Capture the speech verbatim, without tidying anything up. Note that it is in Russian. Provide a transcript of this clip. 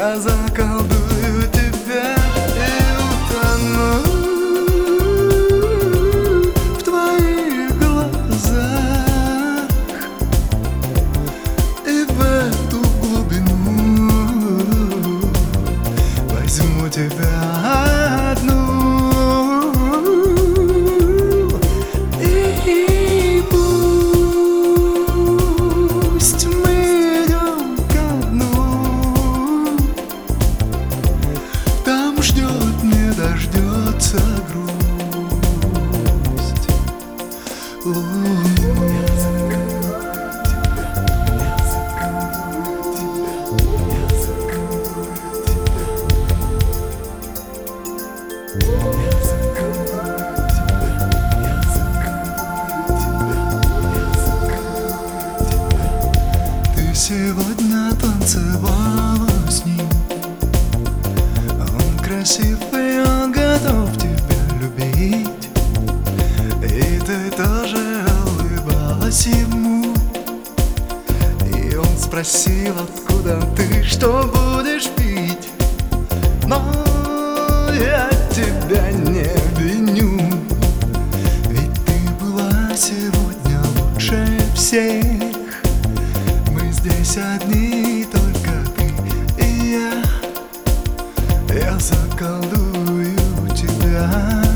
Я заколдую тебя и утону в твоих глазах, и в эту глубину возьму тебя одну. И пусть мы идем ко дну, там ждет, не дождется грусть. Ты сегодня танцевала с ним, он красив и он готов тебя любить, и ты тоже улыбалась ему. И он спросил, откуда ты, что будешь пить, но я тебя не виню, ведь ты была сегодня лучше всех. Мы здесь одни, только ты и я. Я заколдую тебя.